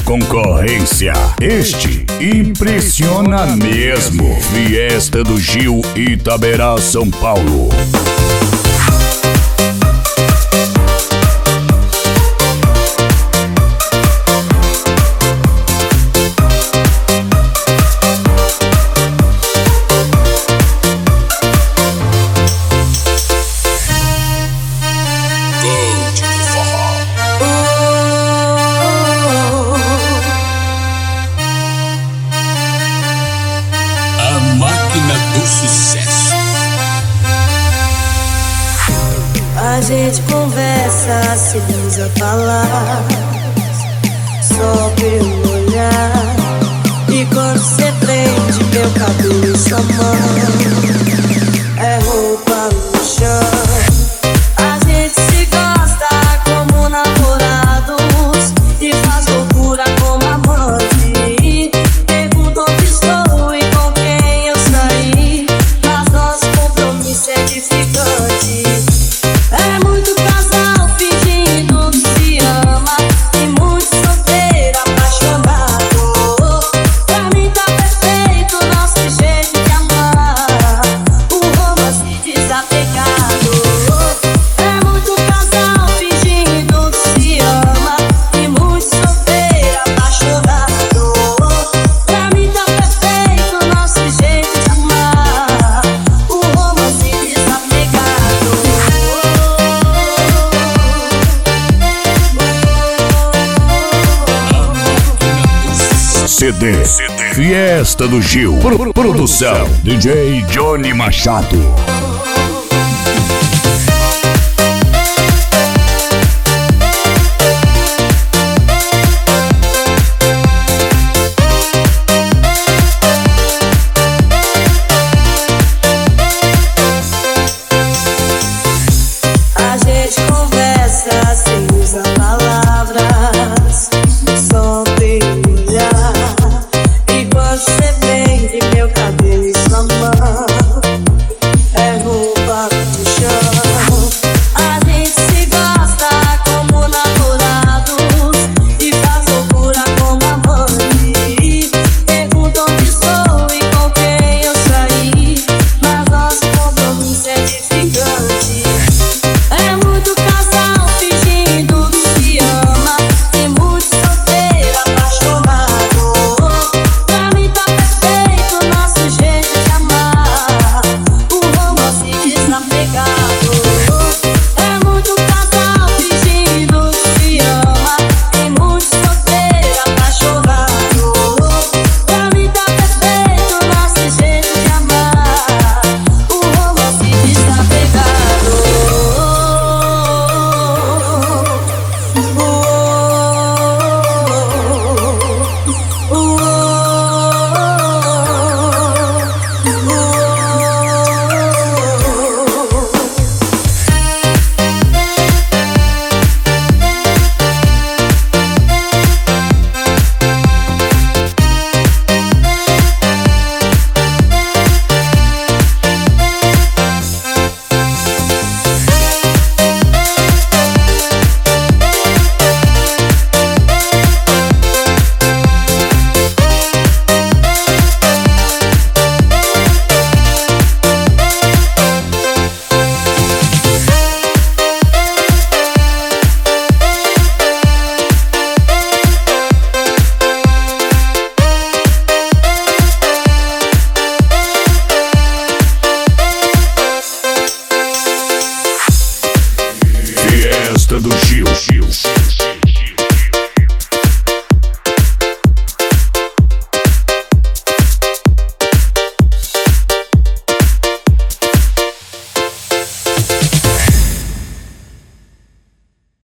concorrência. Este impressiona mesmo. Fiesta do Gil, Itaberá, São Paulo. A gente conversa, se usa palavras, só pelo olhar. E quando cê prende meu cabelo em sua mão, é roupa no chão. A gente se gosta como namorados e faz loucura como amante. Pergunto onde estou e com quem eu saí, mas nosso compromisso é edificante. É muito casal fingindo que se ama e muito solteiro apaixonado. Pra mim tá perfeito nosso jeito de amar, o romance desapegado. É muito casal fingindo que se ama e muito solteiro apaixonado. Pra mim tá perfeito nosso jeito de amar, o romance desapegado. CD Fiesta do Gil. Produção DJ Johnny Machado. A gente conversa sem usar palavras, só pelo olhar. E quando cê prende meu cabelo em sua mão, é roupa no chão. A gente se gosta como namorados e faz loucura como amante. Pergunto onde estou e com quem eu saí, mas nosso compromisso é edificante.